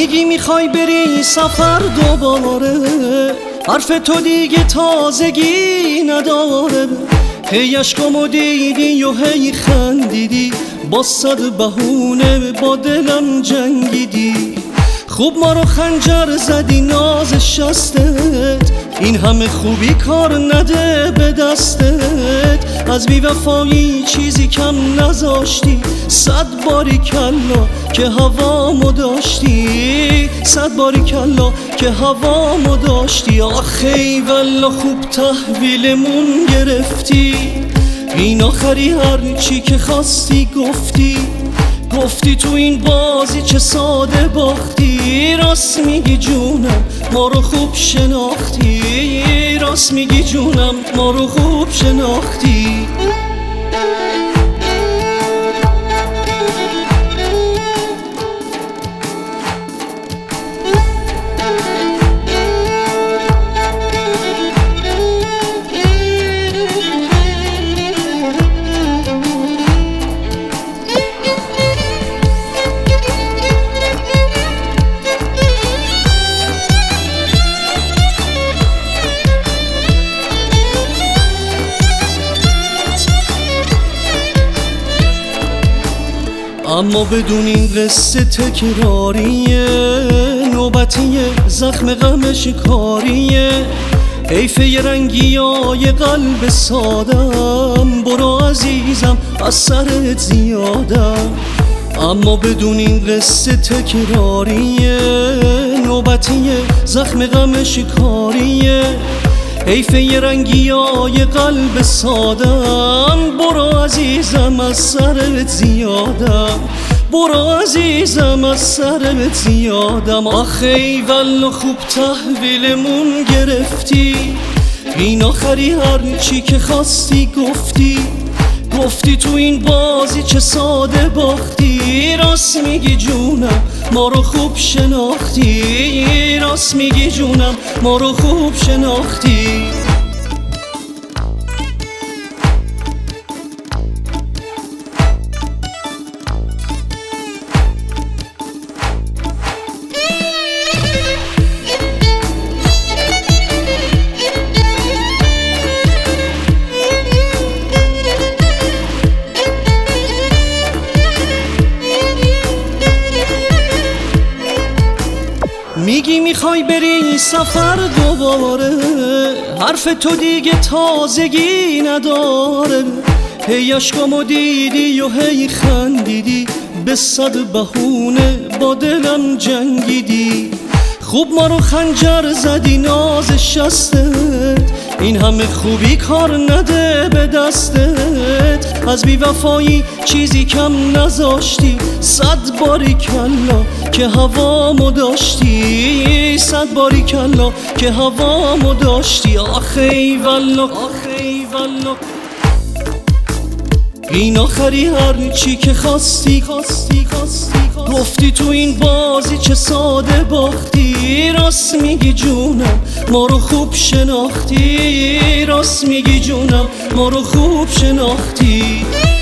میگی میخوای بری سفر دوباره، حرف تو دیگه تازگی نداره. هی عشقامو دیدی و هی خندیدی، با صد بهونه با دلم جنگیدی. خوب ما رو خنجر زدی ناز شستت، این همه خوبی کار نده به دستت. از بی‌وفایی چیزی کم نذاشتی، 100 باریکلا که هوامو داشتی، 100 باریکلا که هوامو داشتی. آخه ای والا خوب تحویلمون گرفتی، این آخری هر چی که خواستی گفتی تو این بازی چه ساده باختی. راست میگی جونم ما رو خوب شناختی، راست میگی جونم ما رو خوب شناختی. اما بدون این قصه تکراریه، نوبتیه زخم غمش کاریه. حیف یه رنگیای قلب سادم، برو عزیزم از سرت زیادم. اما بدون این قصه تکراریه، نوبتیه زخم غمش کاریه. حیف یه رنگیای قلب سادم، برو عزیزم از سرت زیادم، برو عزیزم از سرت زیادم. آخه ای والا خوب تحویلمون گرفتی، این آخری هر چی که خواستی گفتی تو این بازی چه ساده باختی. راست میگی جونم ما رو خوب شناختی، راست میگی جونم ما رو خوب شناختی. میگی میخوای بری سفر دوباره، حرف تو دیگه تازگی نداره. هی عشقامو دیدی و هی خندیدی، به 100 بهونه با دلم جنگیدی. خوب ما رو خنجر زدی ناز شستت، این همه خوبی کار نده به دستت. از بی‌وفایی چیزی کم نذاشتی، 100 باریکلا که هوامو داشتی، 100 باریکلا که هوامو داشتی. آخه ای والا این آخری هر چی که خواستی گفتی تو این بازی چه ساده باختی. راست میگی جونم ما رو خوب شناختی، راست میگی جونم ما رو خوب شناختی.